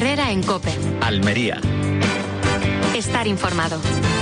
Herrera en COPE. Almería. Estar informado.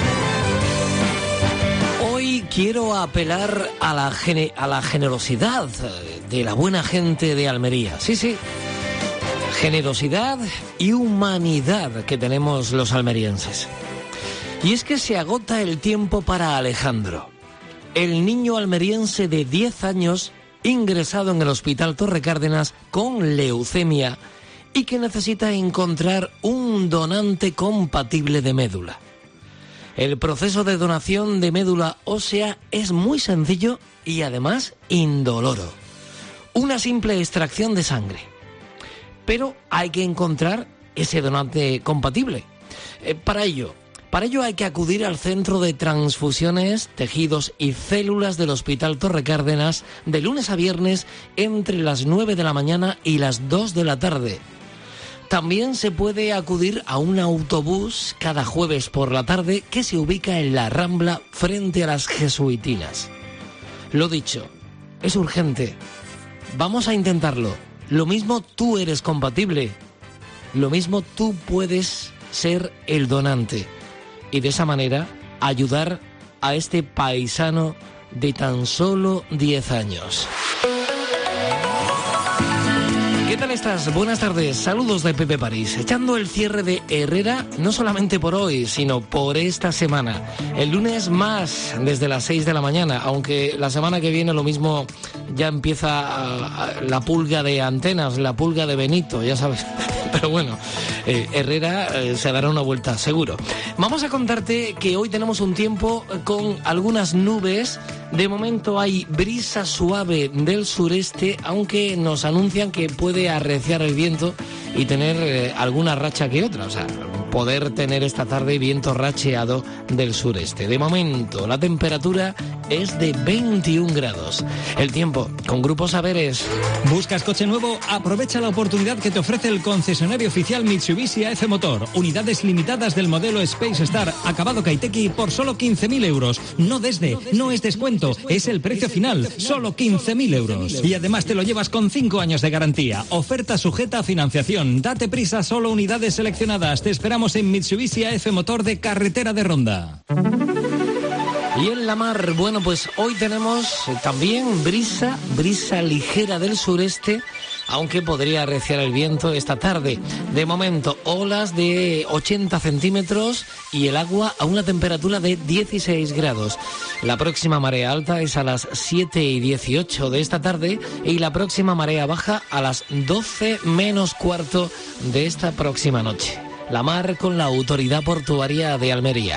Hoy quiero apelar a la generosidad de la buena gente de Almería. Sí. Generosidad y humanidad que tenemos los almerienses. Y es que se agota el tiempo para Alejandro, el niño almeriense de 10 años ingresado en el Hospital Torre Cárdenas con leucemia y que necesita encontrar un donante compatible de médula. El proceso de donación de médula ósea es muy sencillo y además indoloro. Una simple extracción de sangre. Pero hay que encontrar ese donante compatible. Para ello hay que acudir al Centro de Transfusiones, Tejidos y Células del Hospital Torre Cárdenas de lunes a viernes entre las 9 de la mañana y las 2 de la tarde. También se puede acudir a un autobús cada jueves por la tarde que se ubica en la Rambla frente a las Jesuitinas. Lo dicho, es urgente. Vamos a intentarlo. Lo mismo tú eres compatible. Lo mismo tú puedes ser el donante. Y de esa manera ayudar a este paisano de tan solo 10 años. ¿Qué tal estás? Buenas tardes, saludos de Pepe París. Echando el cierre de Herrera, no solamente por hoy, sino por esta semana. El lunes más, desde las 6 de la mañana, aunque la semana que viene lo mismo ya empieza la pulga de Antenas, la pulga de Benito, ya sabes. Pero bueno, Herrera se dará una vuelta, seguro. Vamos a contarte que hoy tenemos un tiempo con algunas nubes. De momento hay brisa suave del sureste, aunque nos anuncian que puede arreciar el viento y tener alguna racha que otra. O sea, poder tener esta tarde viento racheado del sureste. De momento, la temperatura es de 21 grados. El tiempo con Grupo Saberes. ¿Buscas coche nuevo? Aprovecha la oportunidad que te ofrece el concesionario oficial Mitsubishi AF Motor. Unidades limitadas del modelo Space Star, acabado Kaiteki, por solo 15.000 euros. No es descuento, es el precio final, solo 15.000 euros. Y además te lo llevas con 5 años de garantía. Oferta sujeta a financiación. Date prisa, solo unidades seleccionadas. Te esperamos en Mitsubishi AF Motor de Carretera de Ronda. Y en la mar, bueno, pues hoy tenemos también brisa ligera del sureste, aunque podría arreciar el viento esta tarde. De momento, olas de 80 centímetros y el agua a una temperatura de 16 grados. La próxima marea alta es a las 7:18 de esta tarde y la próxima marea baja a las 12 menos cuarto de esta próxima noche. La mar con la Autoridad Portuaria de Almería.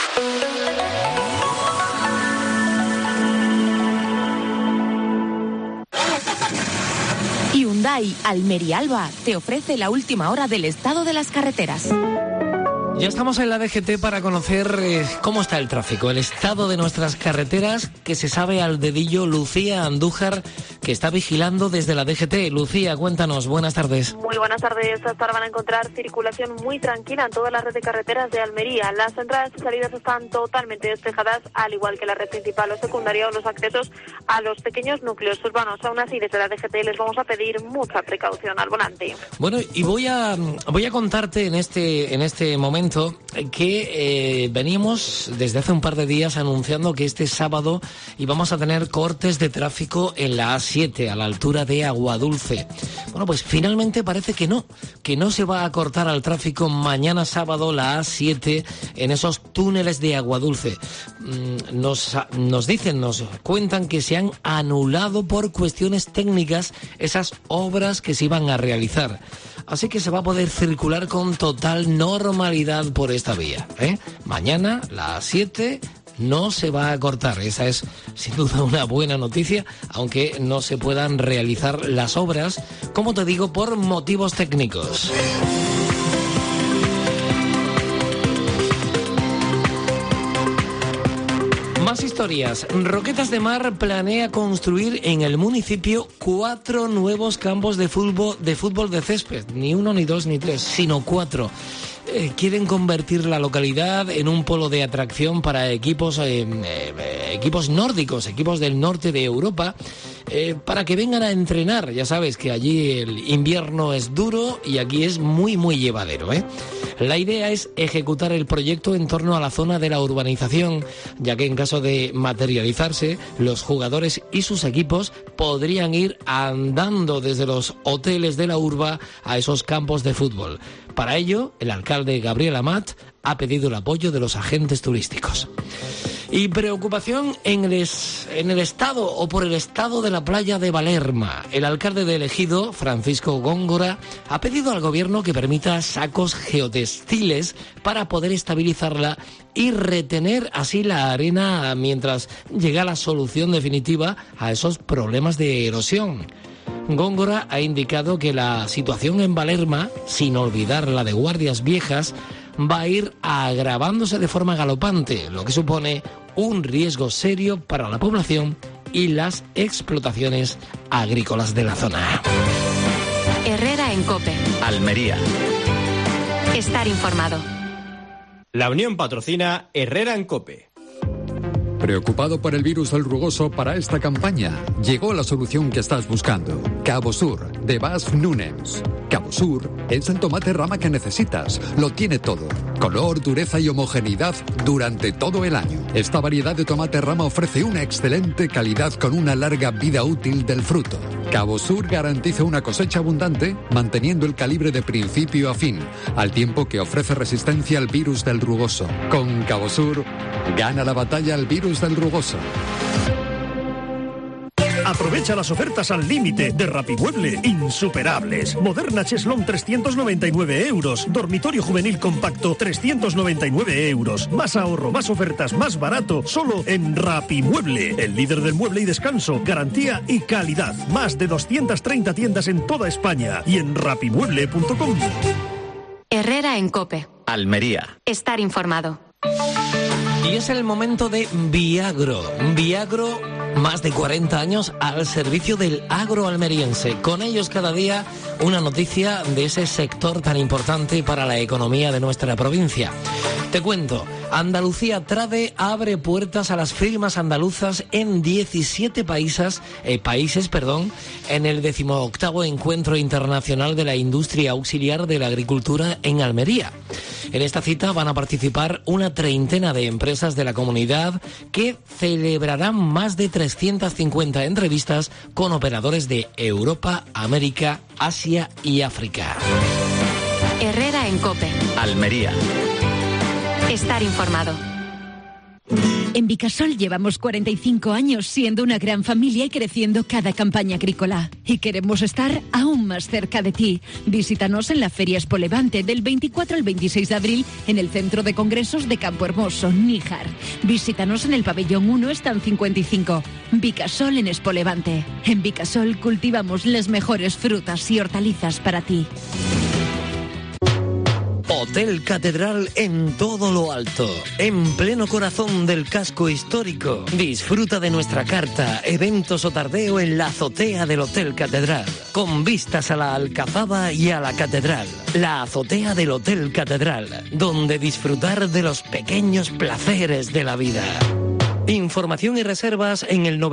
Hyundai Almería Alba te ofrece la última hora del estado de las carreteras. Ya estamos en la DGT para conocer cómo está el tráfico, el estado de nuestras carreteras, que se sabe al dedillo. Lucía Andújar, que está vigilando desde la DGT. Lucía, cuéntanos, buenas tardes. Muy buenas tardes. Hasta ahora van a encontrar circulación muy tranquila en toda la red de carreteras de Almería. Las entradas y salidas están totalmente despejadas, al igual que la red principal o secundaria o los accesos a los pequeños núcleos urbanos. Aún así, desde la DGT les vamos a pedir mucha precaución al volante. Bueno, y voy a contarte en este momento que veníamos desde hace un par de días anunciando que este sábado íbamos a tener cortes de tráfico en la A7 a la altura de Aguadulce. Bueno, pues finalmente parece que no se va a cortar al tráfico mañana sábado la A7 en esos túneles de Aguadulce. Nos cuentan que se han anulado por cuestiones técnicas esas obras que se iban a realizar. Así que se va a poder circular con total normalidad por esta vía. Mañana, la A7, no se va a cortar. Esa es, sin duda, una buena noticia, aunque no se puedan realizar las obras, como te digo, por motivos técnicos. Más historias. Roquetas de Mar planea construir en el municipio 4 nuevos campos de fútbol de césped. Ni 1, ni 2, ni 3, sino 4. quieren convertir la localidad en un polo de atracción para equipos nórdicos, equipos del norte de Europa, para que vengan a entrenar. Ya sabes que allí el invierno es duro y aquí es muy, muy llevadero, ¿eh? La idea es ejecutar el proyecto en torno a la zona de la urbanización, ya que en caso de materializarse, los jugadores y sus equipos podrían ir andando desde los hoteles de la urba a esos campos de fútbol. Para ello, el alcalde Gabriel Amat ha pedido el apoyo de los agentes turísticos. Y preocupación en el estado o por el estado de la playa de Valerma. El alcalde de Ejido, Francisco Góngora, ha pedido al gobierno que permita sacos geotextiles para poder estabilizarla y retener así la arena mientras llega la solución definitiva a esos problemas de erosión. Góngora ha indicado que la situación en Valerma, sin olvidar la de Guardias Viejas, va a ir agravándose de forma galopante, lo que supone un riesgo serio para la población y las explotaciones agrícolas de la zona. Herrera en COPE. Almería. Estar informado. La Unión patrocina Herrera en COPE. ¿Preocupado por el virus del rugoso para esta campaña? Llegó la solución que estás buscando. Cabosur, de Bas Nunes. Cabosur es el tomate rama que necesitas. Lo tiene todo. Color, dureza y homogeneidad durante todo el año. Esta variedad de tomate rama ofrece una excelente calidad con una larga vida útil del fruto. Cabosur garantiza una cosecha abundante, manteniendo el calibre de principio a fin, al tiempo que ofrece resistencia al virus del rugoso. Con Cabosur, gana la batalla al virus del rugoso. Aprovecha las ofertas al límite de Rapimueble, insuperables. Moderna Cheslón 399 euros. Dormitorio juvenil compacto 399 euros. Más ahorro, más ofertas, más barato, solo en Rapimueble. El líder del mueble y descanso, garantía y calidad. Más de 230 tiendas en toda España y en rapimueble.com. Herrera en COPE. Almería. Estar informado. Y es el momento de Viagro. Viagro, más de 40 años al servicio del agro almeriense. Con ellos cada día una noticia de ese sector tan importante para la economía de nuestra provincia. Te cuento, Andalucía Trade abre puertas a las firmas andaluzas en 17 países, en el 18º Encuentro Internacional de la Industria Auxiliar de la Agricultura en Almería. En esta cita van a participar una treintena de empresas de la comunidad que celebrarán más de 350 entrevistas con operadores de Europa, América, Asia y África. Herrera en COPE. Almería. Estar informado. En Vicasol llevamos 45 años siendo una gran familia y creciendo cada campaña agrícola. Y queremos estar aún más cerca de ti. Visítanos en la Feria Espolevante del 24 al 26 de abril en el Centro de Congresos de Campo Hermoso, Níjar. Visítanos en el Pabellón 1, Stand 55. Vicasol en Espolevante. En Vicasol cultivamos las mejores frutas y hortalizas para ti. Hotel Catedral en todo lo alto, en pleno corazón del casco histórico. Disfruta de nuestra carta, eventos o tardeo en la azotea del Hotel Catedral, con vistas a la Alcazaba y a la Catedral. La azotea del Hotel Catedral, donde disfrutar de los pequeños placeres de la vida. Información y reservas en el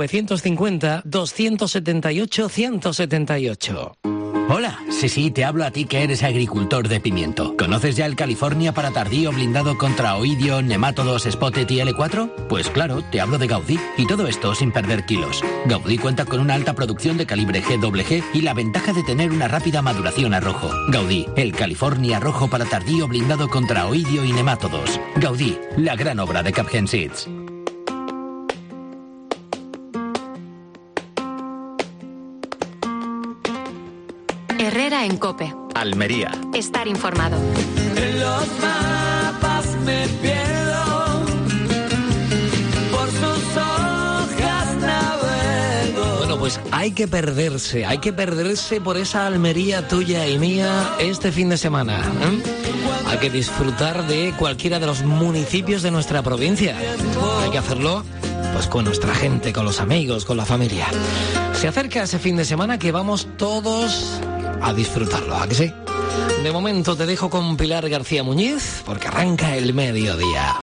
950-278-178. Hola, sí, te hablo a ti que eres agricultor de pimiento. ¿Conoces ya el California para tardío blindado contra oidio, nemátodos, spotted y L4? Pues claro, te hablo de Gaudí, y todo esto sin perder kilos. Gaudí cuenta con una alta producción de calibre GWG y la ventaja de tener una rápida maduración a rojo. Gaudí, el California rojo para tardío blindado contra oidio y nemátodos. Gaudí, la gran obra de Capgen Seeds. Herrera en COPE. Almería. Estar informado. En los mapas me pierdo, por sus hojas navego. Bueno, pues hay que perderse por esa Almería tuya y mía este fin de semana, ¿eh? Hay que disfrutar de cualquiera de los municipios de nuestra provincia. Hay que hacerlo pues con nuestra gente, con los amigos, con la familia. Se acerca ese fin de semana que vamos todos a disfrutarlo, ¿a que sí? De momento te dejo con Pilar García Muñiz porque arranca el mediodía.